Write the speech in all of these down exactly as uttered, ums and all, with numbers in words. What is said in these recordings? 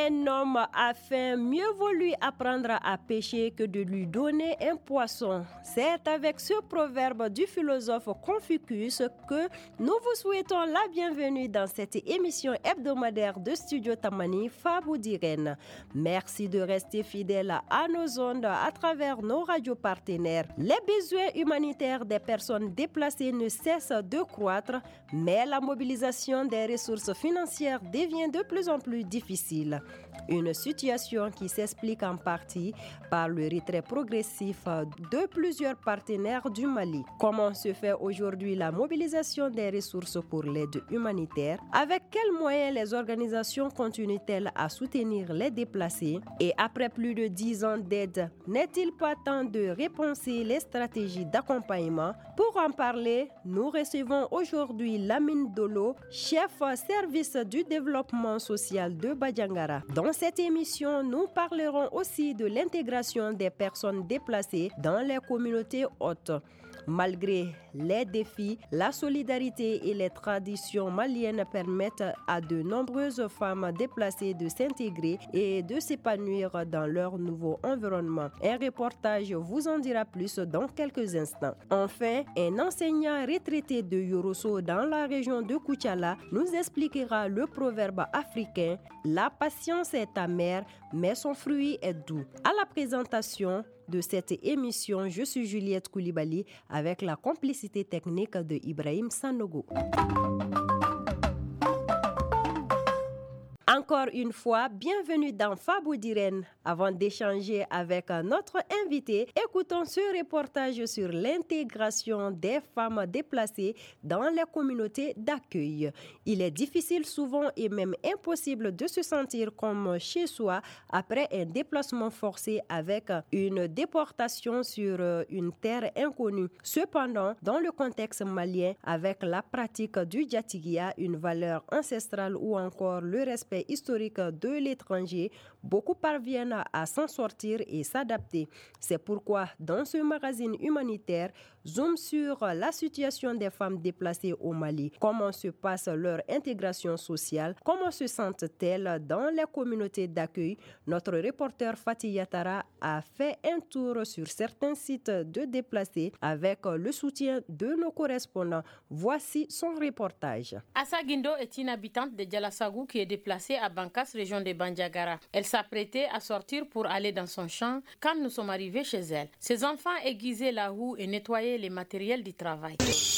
un homme a faim, mieux vaut lui apprendre à pêcher que de lui donner un poisson. C'est avec ce proverbe du philosophe Confucius que nous vous souhaitons la bienvenue dans cette émission hebdomadaire de Studio Tamani, Fabou Diren. Merci de rester fidèle à nos ondes à travers nos radios partenaires. Les besoins humanitaires des personnes déplacées ne cessent de croître, mais la mobilisation des ressources financières devient de plus en plus difficile. Une situation qui s'explique en partie par le retrait progressif de plusieurs partenaires du Mali. Comment se fait aujourd'hui la mobilisation des ressources pour l'aide humanitaire? Avec quels moyens les organisations continuent-elles à soutenir les déplacés? Et après plus de dix ans d'aide, n'est-il pas temps de repenser les stratégies d'accompagnement? Pour en parler, nous recevons aujourd'hui Lamine Dolo, chef service du développement social de Badiangara. Dans cette émission, nous parlerons aussi de l'intégration des personnes déplacées dans les communautés hautes. Malgré les défis, la solidarité et les traditions maliennes permettent à de nombreuses femmes déplacées de s'intégrer et de s'épanouir dans leur nouveau environnement. Un reportage vous en dira plus dans quelques instants. Enfin, un enseignant retraité de Yorosso dans la région de Koutiala nous expliquera le proverbe africain « La patience est amère, mais son fruit est doux ». À la présentation de cette émission, je suis Juliette Koulibaly avec la complicité technique de Ibrahim Sanogo. Encore une fois, bienvenue dans Fabou Diren. Avant d'échanger avec notre invité, écoutons ce reportage sur l'intégration des femmes déplacées dans les communautés d'accueil. Il est difficile souvent et même impossible de se sentir comme chez soi après un déplacement forcé avec une déportation sur une terre inconnue. Cependant, dans le contexte malien, avec la pratique du djatigia, une valeur ancestrale ou encore le respect historique de l'étranger, beaucoup parviennent à s'en sortir et s'adapter. C'est pourquoi, dans ce magazine humanitaire, zoom sur la situation des femmes déplacées au Mali. Comment se passe leur intégration sociale? Comment se sentent-elles dans les communautés d'accueil? Notre reporter Fatih Yatara a fait un tour sur certains sites de déplacés avec le soutien de nos correspondants. Voici son reportage. Assa Guindo est une habitante de Djalassagou qui est déplacée à Bankas, région de Bandiagara. Elle s'apprêtait à sortir pour aller dans son champ quand nous sommes arrivés chez elle. Ses enfants aiguisaient la houe et nettoyaient les matériels du travail.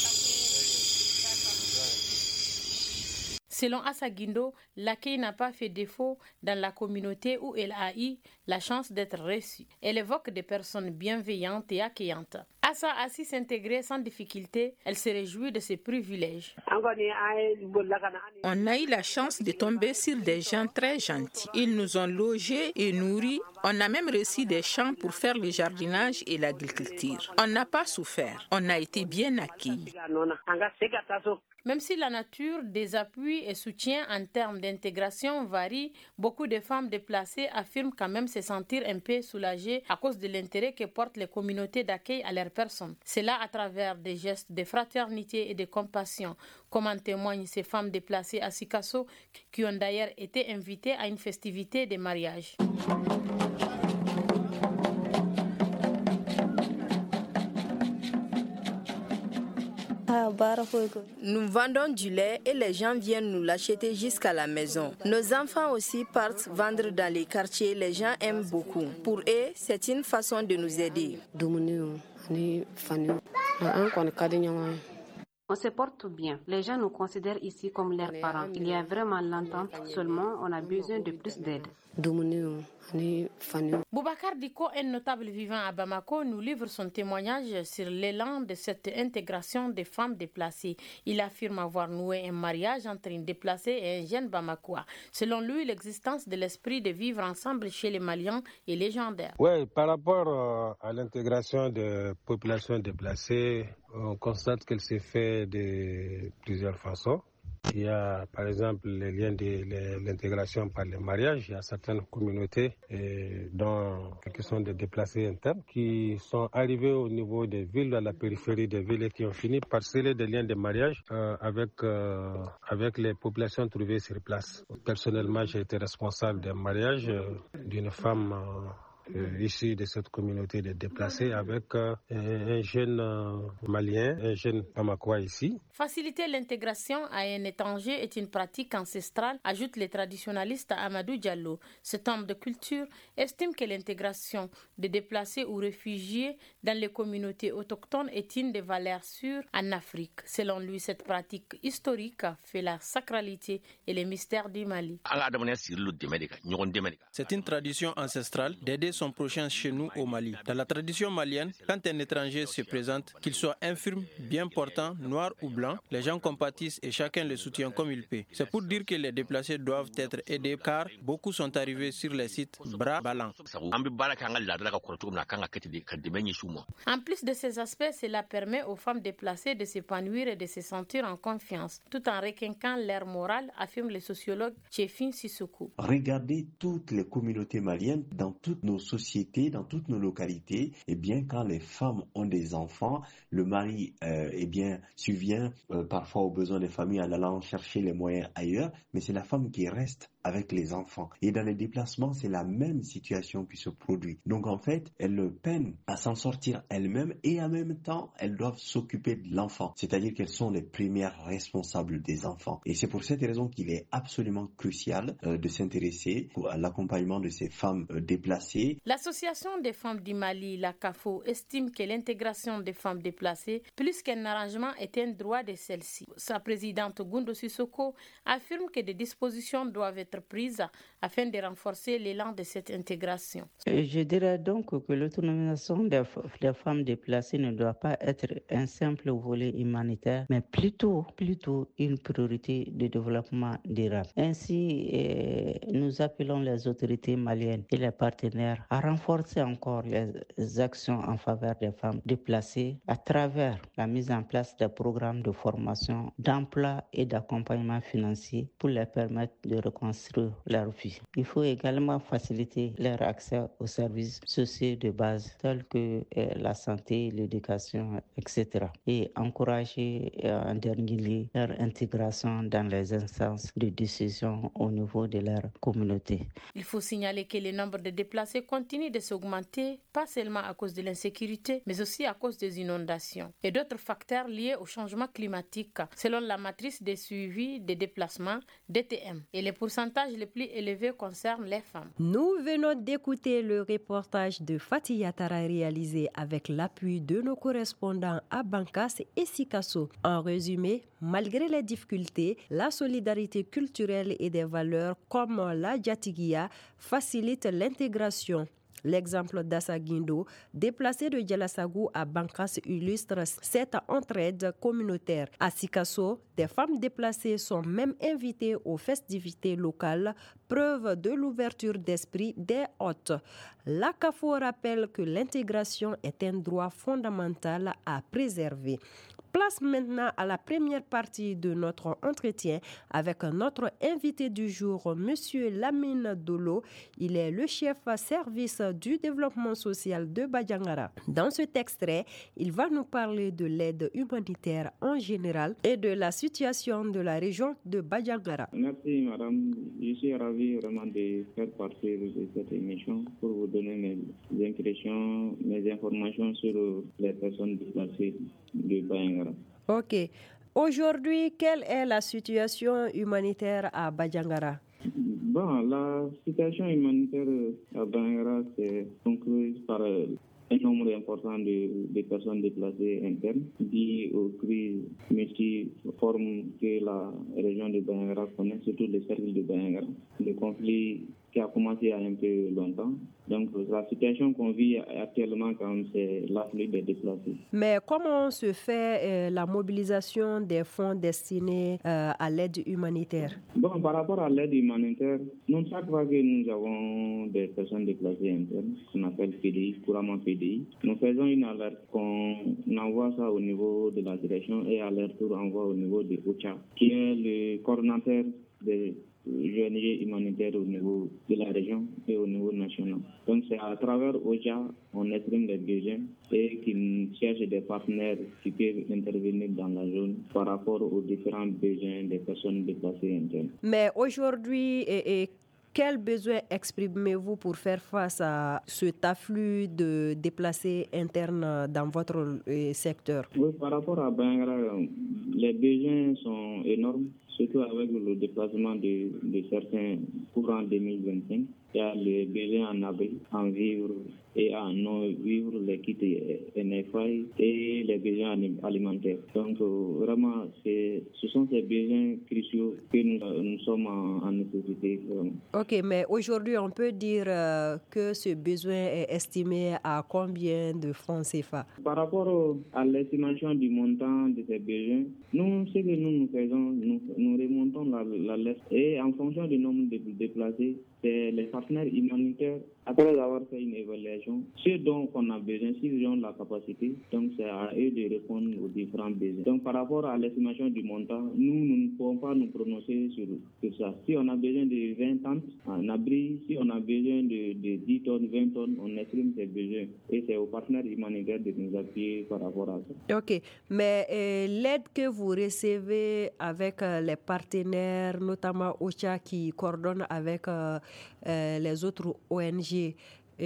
Selon Assa Guindo, l'accueil n'a pas fait défaut dans la communauté où elle a eu la chance d'être reçue. Elle évoque des personnes bienveillantes et accueillantes. Assa a su s'intégrer sans difficulté. Elle se réjouit de ses privilèges. On a eu la chance de tomber sur des gens très gentils. Ils nous ont logés et nourris. On a même reçu des champs pour faire le jardinage et l'agriculture. On n'a pas souffert. On a été bien accueillis. Même si la nature des appuis et soutiens en termes d'intégration varie, beaucoup de femmes déplacées affirment quand même se sentir un peu soulagées à cause de l'intérêt que portent les communautés d'accueil à leur personne. C'est là à travers des gestes de fraternité et de compassion, comme en témoignent ces femmes déplacées à Sikasso qui ont d'ailleurs été invitées à une festivité de mariage. Nous vendons du lait et les gens viennent nous l'acheter jusqu'à la maison. Nos enfants aussi partent vendre dans les quartiers. Les gens aiment beaucoup. Pour eux, c'est une façon de nous aider. On se porte bien. Les gens nous considèrent ici comme leurs parents. Il y a vraiment l'entente, seulement on a besoin de plus d'aide. Boubacar Diko, un notable vivant à Bamako, nous livre son témoignage sur l'élan de cette intégration des femmes déplacées. Il affirme avoir noué un mariage entre une déplacée et un jeune Bamakois. Selon lui, l'existence de l'esprit de vivre ensemble chez les Maliens est légendaire. Oui, par rapport à l'intégration des populations déplacées, on constate qu'elle s'est fait de plusieurs façons. Il y a par exemple les liens de les, l'intégration par le mariage. Il y a certaines communautés et, dont qui sont des déplacés internes qui sont arrivés au niveau des villes, à la périphérie des villes et qui ont fini par sceller des liens de mariage euh, avec, euh, avec les populations trouvées sur place. Personnellement, j'ai été responsable d'un mariage euh, d'une femme euh, Euh, issus de cette communauté de déplacés avec euh, un jeune euh, malien, un jeune Amakoua ici. Faciliter l'intégration à un étranger est une pratique ancestrale, ajoute le traditionnaliste Amadou Diallo. Cet homme de culture estime que l'intégration des déplacés ou réfugiés dans les communautés autochtones est une des valeurs sûres en Afrique. Selon lui, cette pratique historique fait la sacralité et les mystères du Mali. C'est une tradition ancestrale d'aider son prochain chez nous au Mali. Dans la tradition malienne, quand un étranger se présente, qu'il soit infirme, bien portant, noir ou blanc, les gens compatissent et chacun le soutient comme il peut. C'est pour dire que les déplacés doivent être aidés car beaucoup sont arrivés sur les sites bras ballants. En plus de ces aspects, cela permet aux femmes déplacées de s'épanouir et de se sentir en confiance, tout en requinquant leur morale, affirme le sociologue Tchefin Sissoko. Regardez toutes les communautés maliennes dans toutes nos sociétés, dans toutes nos localités, et bien quand les femmes ont des enfants, le mari euh, eh bien subvient euh, parfois aux besoins des familles en allant chercher les moyens ailleurs, mais c'est la femme qui reste avec les enfants. Et dans les déplacements, c'est la même situation qui se produit. Donc en fait, elles peinent à s'en sortir elles-mêmes et en même temps, elles doivent s'occuper de l'enfant. C'est-à-dire qu'elles sont les premières responsables des enfants. Et c'est pour cette raison qu'il est absolument crucial euh, de s'intéresser à l'accompagnement de ces femmes euh, déplacées. L'association des femmes du Mali, la CAFO, estime que l'intégration des femmes déplacées, plus qu'un arrangement, est un droit de celles-ci. Sa présidente Gundo Sissoko affirme que des dispositions doivent être prises afin de renforcer l'élan de cette intégration. Je dirais donc que l'autonomisation des, des femmes déplacées ne doit pas être un simple volet humanitaire, mais plutôt, plutôt une priorité de développement durable. Ainsi, eh, nous appelons les autorités maliennes et les partenaires à renforcer encore les actions en faveur des femmes déplacées à travers la mise en place des programmes de formation, d'emploi et d'accompagnement financier pour les permettre de reconstruire leur vie. Il faut également faciliter leur accès aux services sociaux de base tels que eh, la santé, l'éducation, et cetera. Et encourager eh, en dernier lieu leur intégration dans les instances de décision au niveau de leur communauté. Il faut signaler que le nombre de déplacés continue de s'augmenter, pas seulement à cause de l'insécurité, mais aussi à cause des inondations et d'autres facteurs liés au changement climatique, selon la matrice de suivi des déplacements D T M. Et les pourcentages les plus élevés concernent les femmes. Nous venons d'écouter le reportage de Fatih Yatara réalisé avec l'appui de nos correspondants à Bankas et Sikasso. En résumé, malgré les difficultés, la solidarité culturelle et des valeurs comme la Djatigia facilite l'intégration. L'exemple d'Assa Guindo, déplacé de Djalasagou à Bankas, illustre cette entraide communautaire. À Sikasso, des femmes déplacées sont même invitées aux festivités locales, preuve de l'ouverture d'esprit des hôtes. La CAFO rappelle que l'intégration est un droit fondamental à préserver. Place maintenant à la première partie de notre entretien avec notre invité du jour, M. Lamine Dolo. Il est le chef service du développement social de Badiangara. Dans cet extrait, il va nous parler de l'aide humanitaire en général et de la situation de la région de Badiangara. Merci madame, je suis ravi vraiment de faire partie de cette émission pour vous donner mes impressions, mes informations sur les personnes déplacées de Badiangara. Ok. Aujourd'hui, quelle est la situation humanitaire à Badiangara? Bon, la situation humanitaire à Badiangara c'est conclue par un nombre important de, de personnes déplacées internes liées aux crises multiformes que la région de Badiangara connaît, surtout les cercles de Badiangara. Le conflit qui a commencé il y a un peu longtemps. Donc la situation qu'on vit actuellement, quand même, c'est l'afflux des déplacés. Mais comment se fait euh, la mobilisation des fonds destinés euh, à l'aide humanitaire? Bon, par rapport à l'aide humanitaire, nous, chaque fois que nous avons des personnes déplacées internes, qu'on appelle P D I, couramment P D I, nous faisons une alerte qu'on envoie ça au niveau de la direction et à leur tour envoie au niveau de O C H A, qui est le coordonnateur des O N G humanitaires au niveau de la région et au niveau national. Donc c'est à travers O C H A on exprime les besoins et qu'ils cherchent des partenaires qui peuvent intervenir dans la zone par rapport aux différents besoins des personnes déplacées internes. Mais aujourd'hui, et, et quels besoins exprimez-vous pour faire face à cet afflux de déplacés internes dans votre euh, secteur? Oui, par rapport à Bangra, les besoins sont énormes, surtout avec le déplacement de, de certains courants deux mille vingt-cinq. Il y a les besoins en abri, en vivre et en non-vivre, les kits N F I et les besoins alimentaires. Donc vraiment, c'est, ce sont ces besoins cruciaux que nous, nous sommes en, en nécessité. Vraiment. Ok, mais aujourd'hui, on peut dire euh, que ce besoin est estimé à combien de francs C F A? Par rapport à l'estimation du montant de ces besoins, nous, ce que nous nous faisons, nous, nous remontons la, la liste et en fonction du nombre de déplacés, c'est les partenaires humanitaires, après avoir fait une évaluation, ceux dont on a besoin, s'ils ont la capacité, donc c'est à eux de répondre aux différents besoins. Donc par rapport à l'estimation du montant, nous, nous ne pouvons pas nous prononcer sur, sur ça. Si on a besoin de vingt tentes en abri, si on a besoin de, de dix tonnes, vingt tonnes, on exprime ces besoins. Et c'est aux partenaires humanitaires de nous appuyer par rapport à ça. Ok, mais euh, l'aide que vous recevez avec euh, les partenaires, notamment O C H A qui coordonne avec euh, euh, les autres O N G,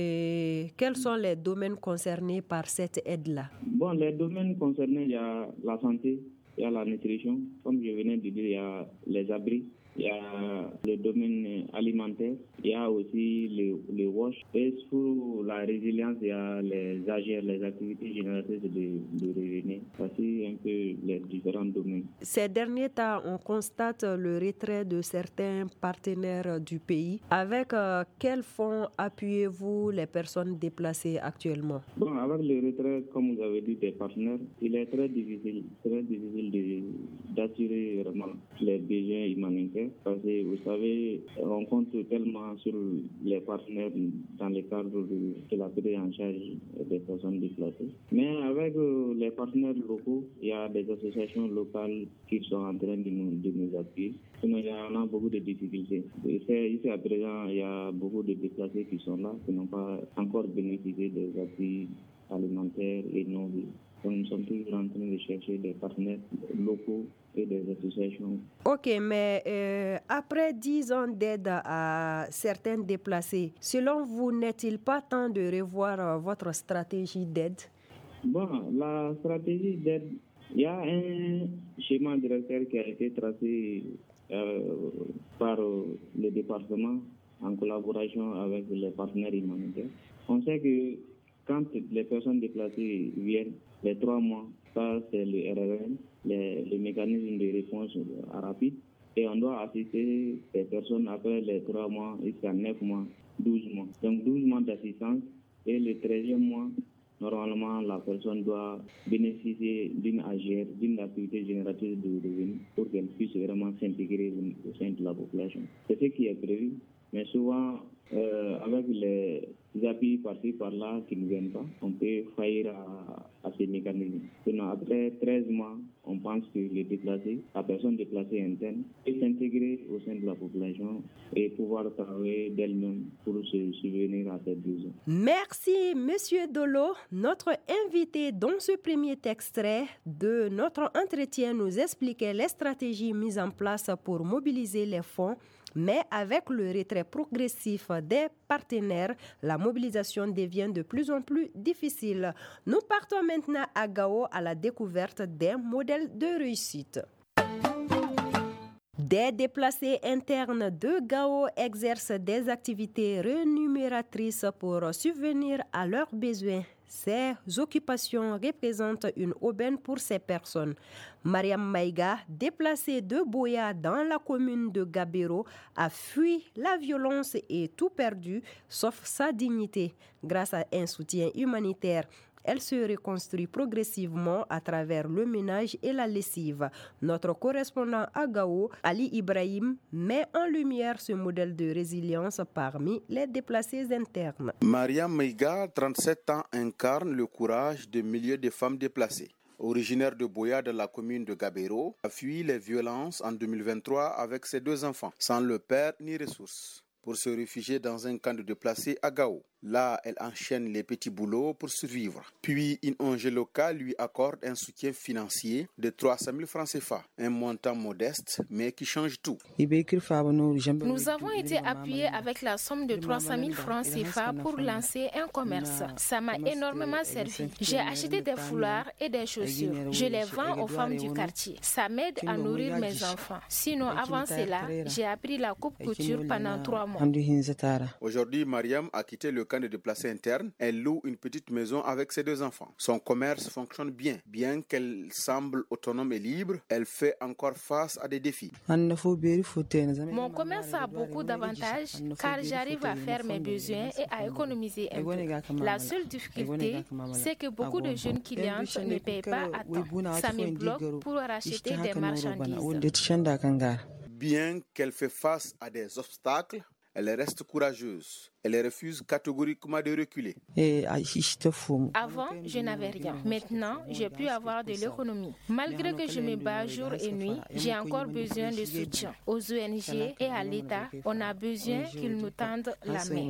et quels sont les domaines concernés par cette aide-là? Bon, les domaines concernés, il y a la santé, il y a la nutrition, comme je venais de dire, il y a les abris, il y a le domaine alimentaire, il y a aussi le, le wash. Et pour la résilience, il y a les A G R, les activités génératrices de, de revenus. Voici un peu les différents domaines. Ces derniers temps, on constate le retrait de certains partenaires du pays. Avec euh, quels fonds appuyez-vous les personnes déplacées actuellement? Bon, avec le retrait, comme vous avez dit, des partenaires, il est très difficile, très difficile de, d'assurer vraiment les besoins humanitaires. Parce que vous savez, on compte tellement sur les partenaires dans le cadre de, de la prise en charge des personnes déplacées. Mais avec euh, les partenaires locaux, il y a des associations locales qui sont en train de nous, de nous appuyer. Sinon, il y en a beaucoup de difficultés. Ici à présent, il y a beaucoup de déplacés qui sont là, qui n'ont pas encore bénéficié des appuis alimentaires et non vivants. Donc, nous sommes toujours en train de chercher des partenaires locaux et des associations. Ok, mais euh, après dix ans d'aide à certains déplacés, selon vous, n'est-il pas temps de revoir euh, votre stratégie d'aide? Bon, la stratégie d'aide, il y a un schéma directeur qui a été tracé euh, par euh, le département en collaboration avec les partenaires humanitaires. On sait que quand les personnes déplacées viennent, les trois mois, ça c'est le R R N, les, les mécanismes de réponse rapide, et on doit assister ces personnes après les trois mois jusqu'à neuf mois, douze mois. Donc douze mois d'assistance et le treizième mois, normalement la personne doit bénéficier d'une A G R, d'une activité génératrice de revenus pour qu'elle puisse vraiment s'intégrer au sein de la population. C'est ce qui est prévu, mais souvent euh, avec les appuis par-ci par-là qui ne viennent pas, on peut faillir à, à ces mécanismes. Sinon, après treize mois, on pense que les déplacés, la personne déplacée interne, peut s'intégrer au sein de la population et pouvoir travailler d'elle-même pour se subvenir à ses besoins. Merci, Monsieur Dolo. Notre invité dans ce premier extrait de notre entretien nous expliquait les stratégies mises en place pour mobiliser les fonds. Mais avec le retrait progressif des partenaires, la mobilisation devient de plus en plus difficile. Nous partons maintenant à Gao à la découverte d'un modèle de réussite. Des déplacés internes de Gao exercent des activités rémunératrices pour subvenir à leurs besoins. Ces occupations représentent une aubaine pour ces personnes. Mariam Maïga, déplacée de Boya dans la commune de Gabero, a fui la violence et tout perdu, sauf sa dignité. Grâce à un soutien humanitaire, elle se reconstruit progressivement à travers le ménage et la lessive. Notre correspondant à Gao, Ali Ibrahim, met en lumière ce modèle de résilience parmi les déplacés internes. Mariam Maïga, trente-sept ans, incarne le courage de milliers de femmes déplacées. Originaire de Boya de la commune de Gabero, a fui les violences en deux mille vingt-trois avec ses deux enfants, sans le père ni ressources, pour se réfugier dans un camp de déplacés à Gao. Là, elle enchaîne les petits boulots pour survivre. Puis, une O N G locale lui accorde un soutien financier de trois cent mille francs C F A, un montant modeste, mais qui change tout. Nous avons été appuyés avec la somme de trois cent mille francs C F A pour lancer un commerce. Ça m'a énormément servi. J'ai acheté des foulards et des chaussures. Je les vends aux femmes du quartier. Ça m'aide à nourrir mes enfants. Sinon, avant cela, j'ai appris la coupe couture pendant trois mois. Aujourd'hui, Mariam a quitté le camp de déplacés internes. Elle loue une petite maison avec ses deux enfants. Son commerce fonctionne bien. Bien qu'elle semble autonome et libre, elle fait encore face à des défis. Mon commerce a beaucoup d'avantages car j'arrive à faire mes besoins et à économiser un peu. La seule difficulté, c'est que beaucoup de jeunes clientes ne payent pas à temps. Ça me bloque pour racheter des marchandises. Bien qu'elle fait face à des obstacles, elle reste courageuse. Elle refuse catégoriquement de reculer. Avant, je n'avais rien. Maintenant, j'ai pu avoir de l'économie. Malgré que je me bats jour et nuit, j'ai encore besoin de soutien. Aux O N G et à l'État, on a besoin qu'ils nous tendent la main.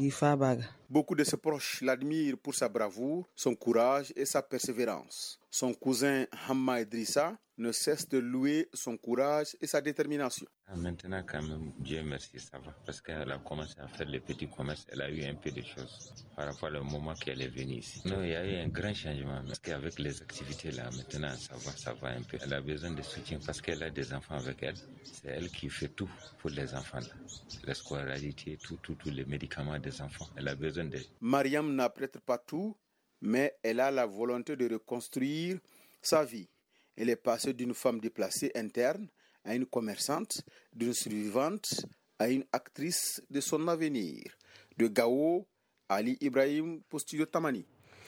Beaucoup de ses proches l'admirent pour sa bravoure, son courage et sa persévérance. Son cousin Hamma Idrissa ne cesse de louer son courage et sa détermination. Maintenant, quand même, Dieu merci, ça va. Parce qu'elle a commencé à faire les petits commerces, elle a eu un peu de choses par rapport au moment qu'elle est venue ici. Non, il y a eu un grand changement. Parce qu'avec les activités là, maintenant, ça va, ça va un peu. Elle a besoin de soutien parce qu'elle a des enfants avec elle. C'est elle qui fait tout pour les enfants là. La scolarité, tout, tout, tous les médicaments des enfants. Elle a besoin de... Mariam n'a peut-être pas tout, mais elle a la volonté de reconstruire sa vie. Elle est passée d'une femme déplacée interne à une commerçante, d'une survivante à une actrice de son avenir. De Gao, Ali Ibrahim pour Studio Tamani.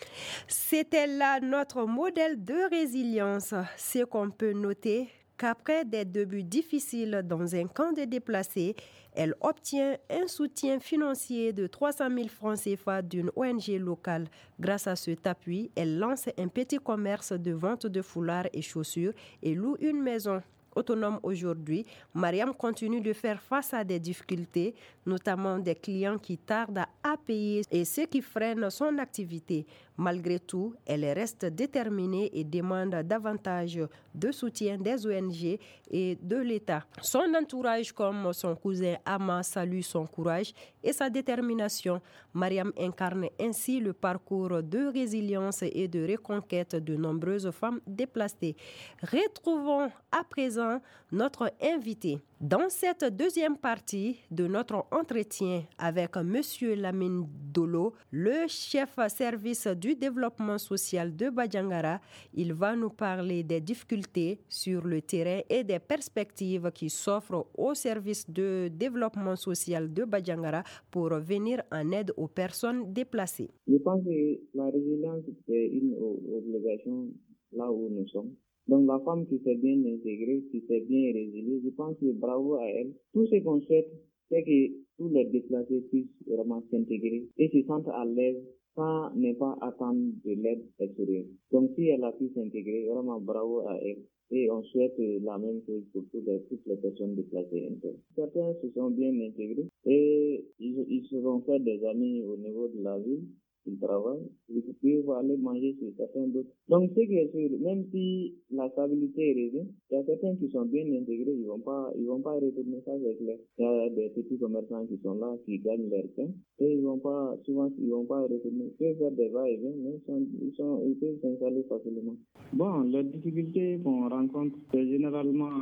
C'était là notre modèle de résilience. Ce qu'on peut noter, qu'après des débuts difficiles dans un camp de déplacés, elle obtient un soutien financier de trois cent mille francs C F A d'une O N G locale. Grâce à cet appui, elle lance un petit commerce de vente de foulards et chaussures et loue une maison. Autonome aujourd'hui, Mariam continue de faire face à des difficultés, notamment des clients qui tardent à payer et ce qui freine son activité. Malgré tout, elle reste déterminée et demande davantage de soutien des O N G et de l'État. Son entourage, comme son cousin Ama, salue son courage et sa détermination. Mariam incarne ainsi le parcours de résilience et de reconquête de nombreuses femmes déplacées. Retrouvons à présent notre invité. Dans cette deuxième partie de notre entretien avec M. Lamine Dolo, le chef service du développement social de Badjangara, il va nous parler des difficultés sur le terrain et des perspectives qui s'offrent au service de développement social de Badjangara pour venir en aide aux personnes déplacées. Je pense que la résilience est une obligation là où nous sommes. Donc la femme qui s'est bien intégrée, qui s'est bien résiliée, je pense que bravo à elle. Tout ce qu'on souhaite, c'est que tous les déplacés puissent vraiment s'intégrer et se sentent à l'aise sans ne pas attendre de l'aide extérieure. Donc si elle a pu s'intégrer, vraiment bravo à elle. Et on souhaite la même chose pour toutes les, toutes les personnes déplacées internes. Certains se sont bien intégrés et ils, ils se sont fait des amis au niveau de la ville. Ils travaillent, ils peuvent aller manger chez certains d'autres. Donc, c'est que sûr, même si la stabilité est réduite, il y a certains qui sont bien intégrés, ils vont pas, ils vont pas retourner, ça c'est clair. Il y a des petits commerçants qui sont là, qui gagnent leur pain, et ils vont pas, souvent, ils vont pas retourner. Ils peuvent faire des va-et-vient, mais ils, sont, ils, sont, ils peuvent s'installer facilement. Bon, les difficultés qu'on rencontre, c'est généralement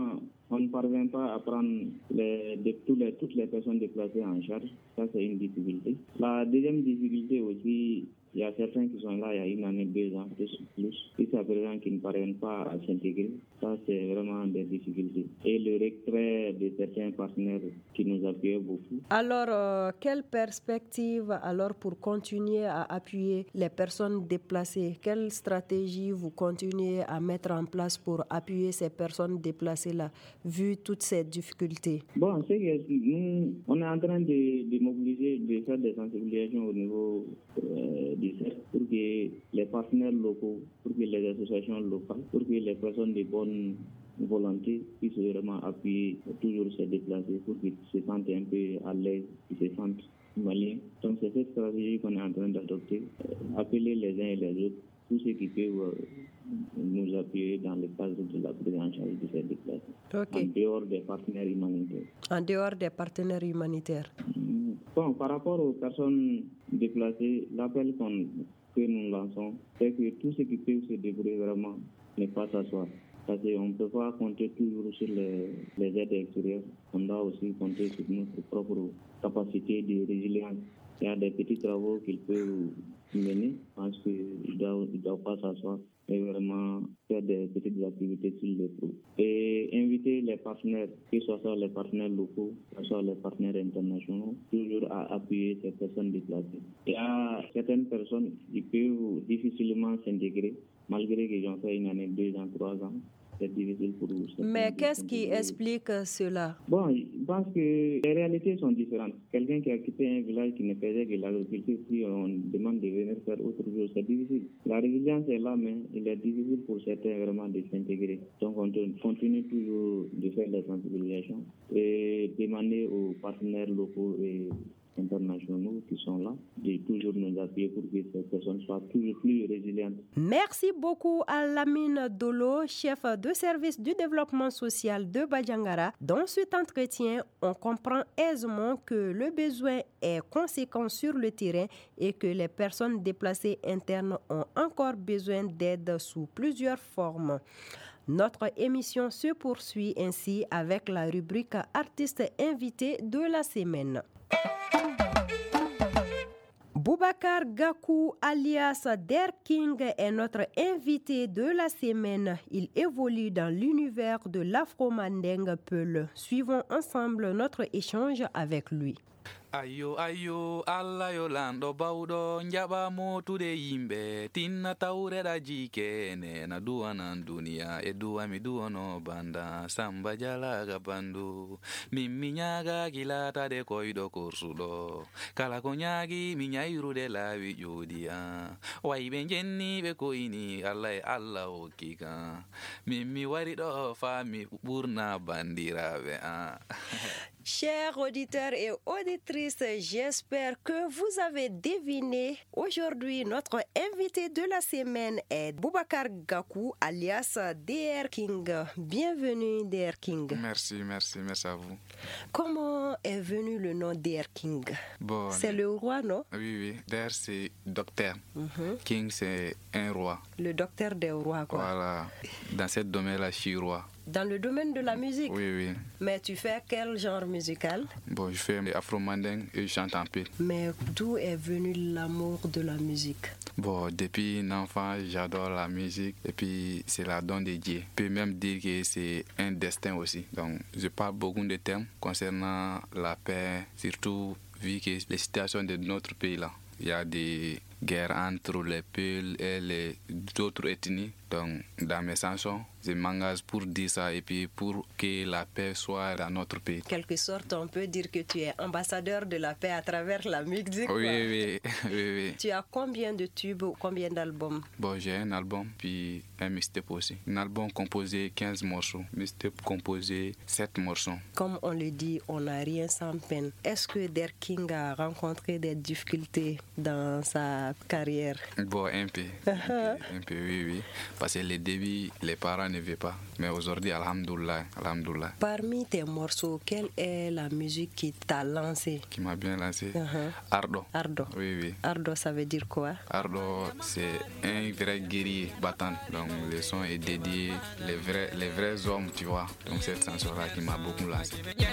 on ne parvient pas à prendre les, de, tous les, toutes les personnes déplacées en charge. Ça, c'est une difficulté. La deuxième difficulté aussi, il y a certains qui sont là il y a une année, deux ans, plus, plus. Jusqu'à présent, qui ne parviennent pas à s'intégrer. Ça, c'est vraiment des difficultés. Et le retrait de certains partenaires qui nous appuient beaucoup. Alors, euh, quelle perspective alors pour continuer à appuyer les personnes déplacées? Quelle stratégie vous continuez à mettre en place pour appuyer ces personnes déplacées-là, vu toutes ces difficultés? Bon, c'est que nous, on est en train de, de mobiliser, de faire des sensibilisations au niveau euh, du C E R pour que les partenaires locaux, pour que les associations locales, pour que les personnes de bonne volonté puissent vraiment appuyer toujours se déplacer pour qu'ils se sentent un peu à l'aise, qu'ils se sentent maliens. Donc c'est cette stratégie qu'on est en train d'adopter, euh, appeler les uns et les autres, tous ceux qui peuvent euh, nous appuyer dans le cadre de la prise en charge de ces déplacements. Okay. En dehors des partenaires humanitaires. En dehors des partenaires humanitaires. Bon, par rapport aux personnes déplacées, l'appel qu'on, que nous lançons, c'est que tous ceux qui peuvent se débrouiller vraiment ne pas s'asseoir. Parce qu'on ne peut pas compter toujours sur les, les aides extérieures. On doit aussi compter sur notre propre capacité de résilience. Il y a des petits travaux qu'ils peuvent mener. Je pense qu'ils ne doivent, doivent pas s'asseoir et vraiment faire des petites activités sur le pro. Et inviter les partenaires, que ce soit les partenaires locaux, que ce soit les partenaires internationaux, toujours à appuyer ces personnes déplacées. Il y a certaines personnes qui peuvent difficilement s'intégrer, malgré qu'ils ont fait une année, deux ans, trois ans. C'est difficile pour vous. Mais qu'est-ce qui explique cela? Bon, je pense que les réalités sont différentes. Quelqu'un qui a quitté un village qui ne faisait que l'agriculture, si on demande de venir faire autre chose, c'est difficile. La résilience est là, mais il est difficile pour certains vraiment de s'intégrer. Donc on continue toujours de faire des sensibilisations et demander aux partenaires locaux et internationaux qui sont là, de toujours nous appuyer pour que ces personnes soient toujours plus résilientes. Merci beaucoup à Lamine Dolo, chef de service du développement social de Bandiagara. Dans cet entretien, on comprend aisément que le besoin est conséquent sur le terrain et que les personnes déplacées internes ont encore besoin d'aide sous plusieurs formes. Notre émission se poursuit ainsi avec la rubrique Artistes invités de la semaine. Boubacar Gakou alias Der King est notre invité de la semaine. Il évolue dans l'univers de l'afro-mandingue Peul. Suivons ensemble notre échange avec lui. Ayo ayo alla yo lando baudo njaba motude yimbe tinna taureda jikene na dua nan dunia e dua mi dua no banda samba jala gabandu mimi nyaga gilata de koido kursudo kala konyagi minyairu de la wijudia wai benjenni be koini alla e alla okika mimi warido fami burna bandira be a. Chers auditeurs et auditrices, j'espère que vous avez deviné. Aujourd'hui, notre invité de la semaine est Boubacar Gakou, alias D R King. Bienvenue, D R King. Merci, merci, merci à vous. Comment est venu le nom D R King? Bon, c'est le roi, non? Oui, oui. D R, c'est docteur. Mm-hmm. King, c'est un roi. Le docteur des rois, quoi. Voilà. Dans ce domaine-là, je suis roi. Dans le domaine de la musique? Oui, oui. Mais tu fais quel genre musical? Bon, je fais afro-mandingue et je chante un peu. Mais d'où est venu l'amour de la musique? Bon, depuis un enfant, j'adore la musique et puis c'est la don de Dieu. Je peux même dire que c'est un destin aussi. Donc, je parle beaucoup de thèmes concernant la paix, surtout vu que les situations de notre pays là. Il y a des guerres entre les peuples et les autres ethnies. Donc, dans mes chansons, je m'engage pour dire ça et puis pour que la paix soit dans notre pays. En quelque sorte, on peut dire que tu es ambassadeur de la paix à travers la musique. Oui, oui, oui, oui. Tu as combien de tubes ou combien d'albums? Bon, j'ai un album puis un mixtape aussi. Un album composé quinze morceaux, mixtape composé sept morceaux. Comme on le dit, on n'a rien sans peine. Est-ce que Der King a rencontré des difficultés dans sa carrière? Bon, un peu. un peu, un peu, oui, oui. Parce que les débuts, les parents ne veulent pas. Mais aujourd'hui, alhamdoulilah, alhamdoulilah. Parmi tes morceaux, quelle est la musique qui t'a lancé? Qui m'a bien lancé? uh-huh. Ardo. Ardo. Oui, oui. Ardo, ça veut dire quoi? Ardo, c'est un vrai guerrier battant. Donc le son est dédié les vrais, les vrais hommes, tu vois. Donc cette chanson-là qui m'a beaucoup lancé.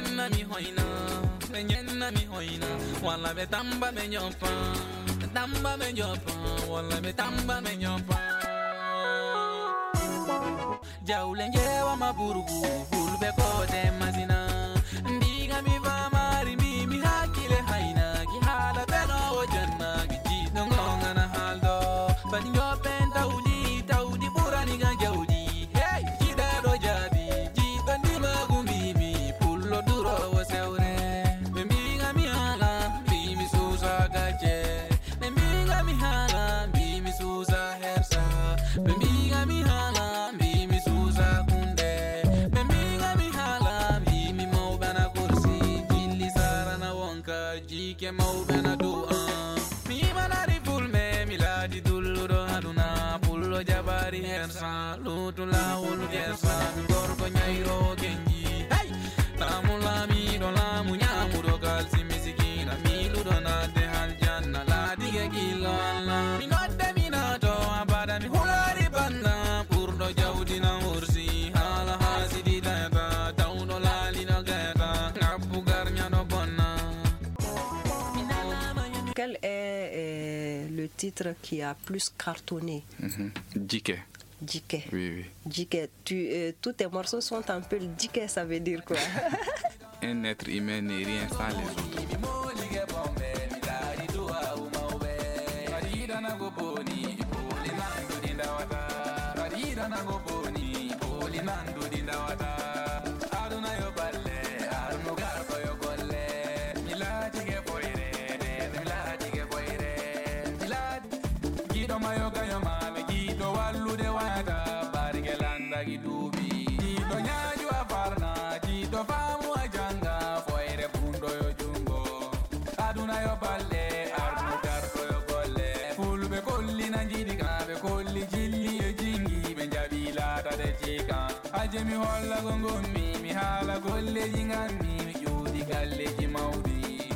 Jaulenge wa maburugu fulbe ko de mazina ndiga mi va mari mi mi hakile haina ki hala beno o janna ki ji nonga na haldo bani yo penta udi taudi burani ga jaudi hey ji da do jabi ji bandi magumi mi pullo duro wo seure me mi ga mi hala mi mi suza gaje me mi ga mi hala mi mi suza hersa me mi ga mi hala que maubena do an mi manari fulme miladi duluro aduna pullo jabari hersa lutu la ulu gersa gorko nyairo genji hey tamula mi do la munyamu do kalsi misikina mi ludo na de haljanna la dige gilala mi nodde mi nato abada mi hulari banna purdo jawdi na ursi hala hasidi data tauno la lino gata ngapu garnya no bonna. Quel est euh, le titre qui a plus cartonné? mm-hmm. Dike. Dike. Oui, oui. Dike. Tu, euh, tous tes morceaux sont un peu Dike, ça veut dire quoi? Un être humain n'est rien sans les autres. Ajemi holla gongo mi mi hala golle jingami mi yudi galle ji maudi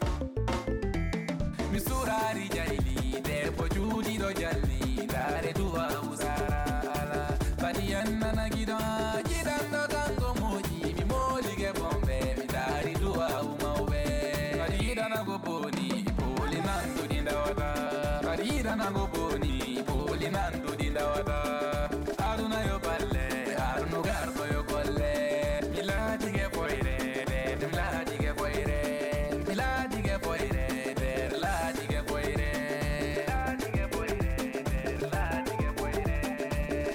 mi surari jaili de po judi do jalli dare duwa usara ala badiyanna na gido jidando gango moji mi moli ge bombe mi dari duwa umaube badidana go boni poli nando dindawata badidana go boni poli nando dindawata aduna yo balle no garbo yo golle miladi ge poire de miladi ge poire miladi ge poire de miladi ge poire miladi ge poire de miladi ge poire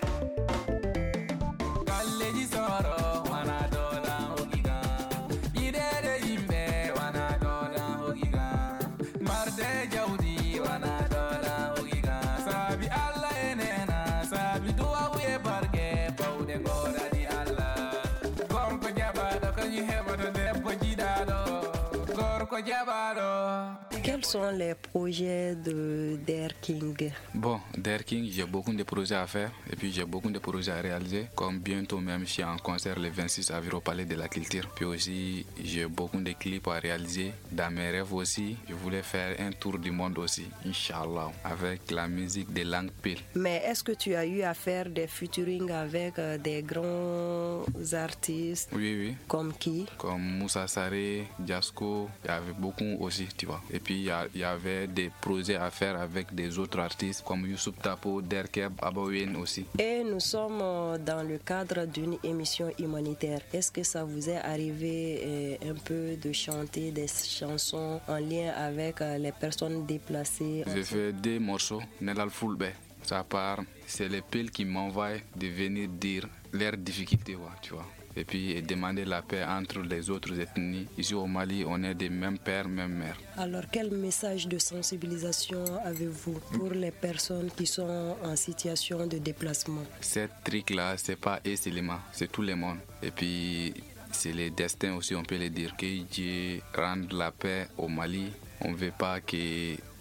kalle ji soro wana dola hogiga idere imbe wana dola hogiga marde jaudi wana dola hogiga sabi alla enena sabi duwa we barge paude ngora di alla gorko jabado kanyi hebado debbo jidado gorko jabado. Quels sont les projets de Der King? Bon, Der King, j'ai beaucoup de projets à faire et puis j'ai beaucoup de projets à réaliser. Comme bientôt même, je suis en concert le vingt-six avril au Palais de la Culture. Puis aussi, j'ai beaucoup de clips à réaliser. Dans mes rêves aussi, je voulais faire un tour du monde aussi, Inch'Allah, avec la musique des langues pile. Mais est-ce que tu as eu à faire des featuring avec euh, des grands artistes? Oui, oui. Comme qui? Comme Moussa Saré, Jasko, il y avait beaucoup aussi, tu vois. Et puis, il y, y avait des projets à faire avec des autres artistes comme Youssouf Tapo, Derkeb, Abaouyen aussi. Et nous sommes dans le cadre d'une émission humanitaire. Est-ce que ça vous est arrivé euh, un peu de chanter des chansons en lien avec euh, les personnes déplacées? J'ai fait deux morceaux, Nelal Fulbe. Ça part, c'est les piles qui m'envoient de venir dire leurs difficultés, tu vois. Et puis demander la paix entre les autres ethnies. Ici au Mali, on est des mêmes pères, mêmes mères. Alors, quel message de sensibilisation avez-vous pour les personnes qui sont en situation de déplacement? Cette truc-là, c'est pas eux seulement, c'est tout le monde. Et puis, c'est le destin aussi, on peut le dire. Que Dieu rende la paix au Mali. On ne veut pas que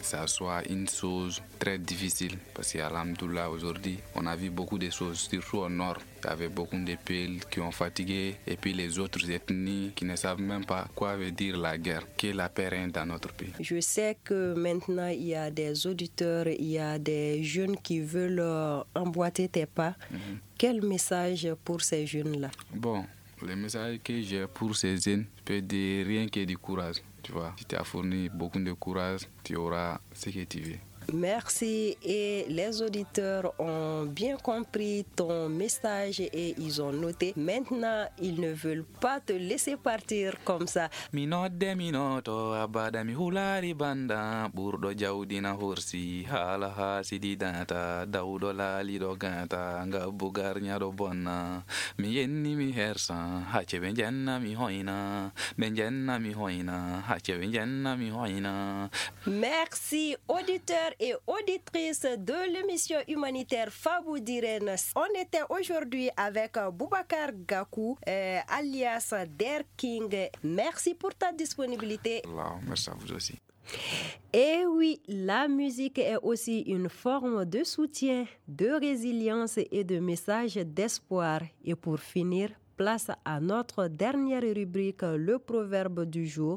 ça soit une chose très difficile. Parce qu'alhamdoulilah, aujourd'hui, on a vu beaucoup de choses, surtout au nord. Il y avait beaucoup de peuples qui ont fatigué et puis les autres ethnies qui ne savent même pas quoi veut dire la guerre, qui est la paix règne dans notre pays. Je sais que maintenant il y a des auditeurs, il y a des jeunes qui veulent euh, emboîter tes pas. Mm-hmm. Quel message pour ces jeunes-là? Bon, le message que j'ai pour ces jeunes peut dire rien que du courage. Tu vois, si tu as fourni beaucoup de courage, tu auras ce que tu veux. Merci, et les auditeurs ont bien compris ton message et ils ont noté. Maintenant, ils ne veulent pas te laisser partir comme ça. Minode minoto abada mi hulari banda burdo jaudina horsi hala ha sididata daudo la lido gata nga bugar nyado bonna mi yenni mi hersa hache benjanna mi hoina benjanna mi hoina hache benjanna mi hoina. Merci auditeurs et auditrices de l'émission humanitaire Fabou Diren. On était aujourd'hui avec Boubacar Gakou, euh, alias Der King. Merci pour ta disponibilité. Allah, merci à vous aussi. Et oui, la musique est aussi une forme de soutien, de résilience et de message d'espoir. Et pour finir, place à notre dernière rubrique, le proverbe du jour.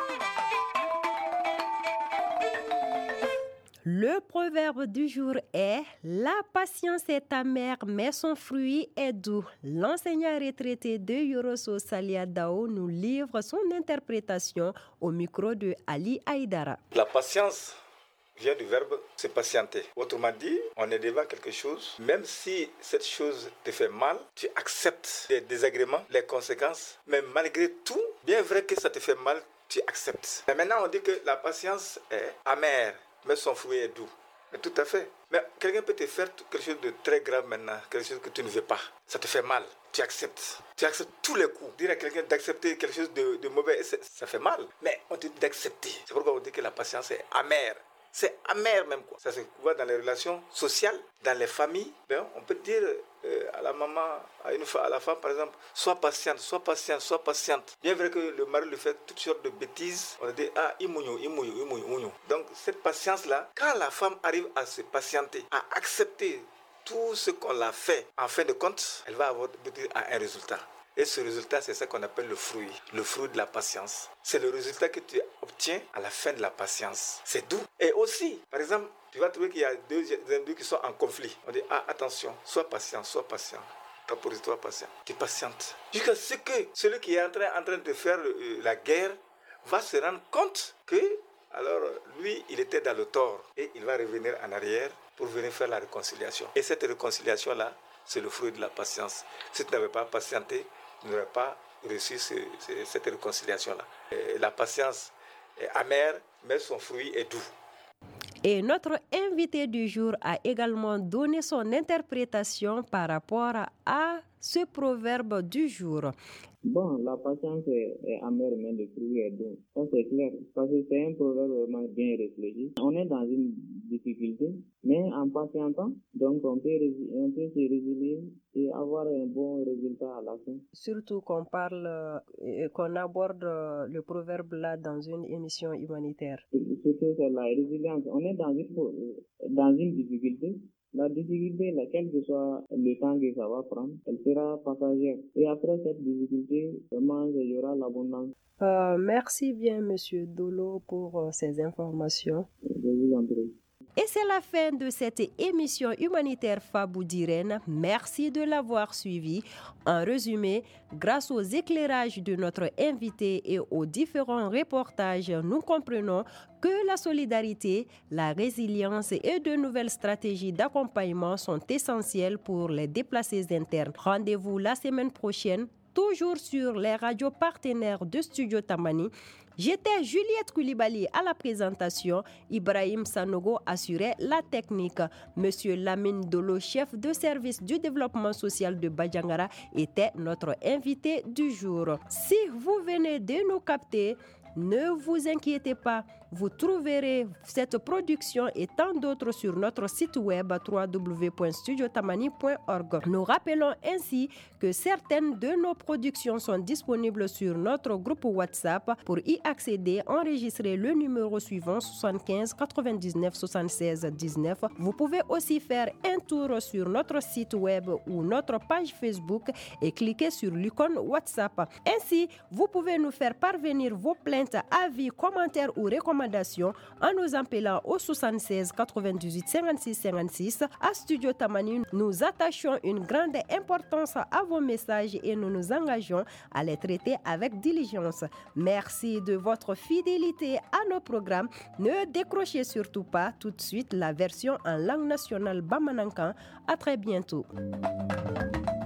Le proverbe du jour est « La patience est amère, mais son fruit est doux ». L'enseignant retraité de Yoroso Salia Dao nous livre son interprétation au micro de Ali Haïdara. La patience vient du verbe se patienter. Autrement dit, on est devant quelque chose. Même si cette chose te fait mal, tu acceptes les désagréments, les conséquences. Mais malgré tout, bien vrai que ça te fait mal, tu acceptes. Mais maintenant, on dit que la patience est amère, mais son fruit est doux. Mais tout à fait. Mais quelqu'un peut te faire quelque chose de très grave maintenant, quelque chose que tu ne veux pas. Ça te fait mal. Tu acceptes. Tu acceptes tous les coups. Dire à quelqu'un d'accepter quelque chose de, de mauvais, ça fait mal. Mais on te dit d'accepter. C'est pourquoi on dit que la patience est amère. C'est amer même quoi. Ça se voit dans les relations sociales, dans les familles. Ben, on peut dire euh, à la maman, à une fois, à la femme par exemple, sois patiente, sois patiente, sois patiente. Bien vrai que le mari lui fait toutes sortes de bêtises. On dit ah imouyo, imouyo, imouyo, imouyo. Donc cette patience là, quand la femme arrive à se patienter, à accepter tout ce qu'on l'a fait, en fin de compte, elle va avoir à un résultat. Et ce résultat, c'est ça qu'on appelle le fruit, le fruit de la patience. C'est le résultat que tu obtiens à la fin de la patience. C'est doux. Et aussi, par exemple, tu vas trouver qu'il y a deux individus qui sont en conflit. On dit, ah, attention, sois patient, sois patient. Toi patient. Tu patientes. Jusqu'à ce que celui qui est en train, en train de faire euh, la guerre va se rendre compte que, alors, lui, il était dans le tort. Et il va revenir en arrière pour venir faire la réconciliation. Et cette réconciliation-là, c'est le fruit de la patience. Si tu n'avais pas patienté, tu n'aurais pas reçu ce, ce, cette réconciliation-là. Et la patience est amère, mais son fruit est doux. Et notre invité du jour a également donné son interprétation par rapport à ce proverbe du jour. Bon, la patience est, est amère, mais le fruit est doux. Ça, c'est clair. Parce que c'est un proverbe vraiment bien réfléchi. On est dans une difficulté, mais en patientant, donc on peut, on peut se résilier et avoir un bon résultat à la fin. Surtout qu'on parle, euh, qu'on aborde euh, le proverbe là dans une émission humanitaire. Surtout c'est la résilience. On est dans une, dans une difficulté. La difficulté, quel que soit le temps que ça va prendre, elle sera passagère. Et après cette difficulté, vraiment, il y aura l'abondance. Euh, merci bien, Monsieur Dolo, pour euh, ces informations. Je vous en prie. Et c'est la fin de cette émission humanitaire Fabou Diren. Merci de l'avoir suivi. En résumé, grâce aux éclairages de notre invité et aux différents reportages, nous comprenons que la solidarité, la résilience et de nouvelles stratégies d'accompagnement sont essentielles pour les déplacés internes. Rendez-vous la semaine prochaine, toujours sur les radios partenaires de Studio Tamani. J'étais Juliette Koulibaly à la présentation. Ibrahim Sanogo assurait la technique. Monsieur Lamine Dolo, chef de service du développement social de Badjangara, était notre invité du jour. Si vous venez de nous capter, ne vous inquiétez pas. Vous trouverez cette production et tant d'autres sur notre site web w w w point studio tamani point org. Nous rappelons ainsi que certaines de nos productions sont disponibles sur notre groupe WhatsApp. Pour y accéder, enregistrez le numéro suivant soixante-quinze quatre-vingt-dix-neuf soixante-seize dix-neuf. Vous pouvez aussi faire un tour sur notre site web ou notre page Facebook et cliquer sur l'icône WhatsApp. Ainsi, vous pouvez nous faire parvenir vos plaintes, avis, commentaires ou recommandations en nous appelant au soixante-seize quatre-vingt-dix-huit cinquante-six cinquante-six. À Studio Tamani, nous attachons une grande importance à vos messages et nous nous engageons à les traiter avec diligence. Merci de votre fidélité à nos programmes. Ne décrochez surtout pas tout de suite la version en langue nationale Bamanankan. À très bientôt.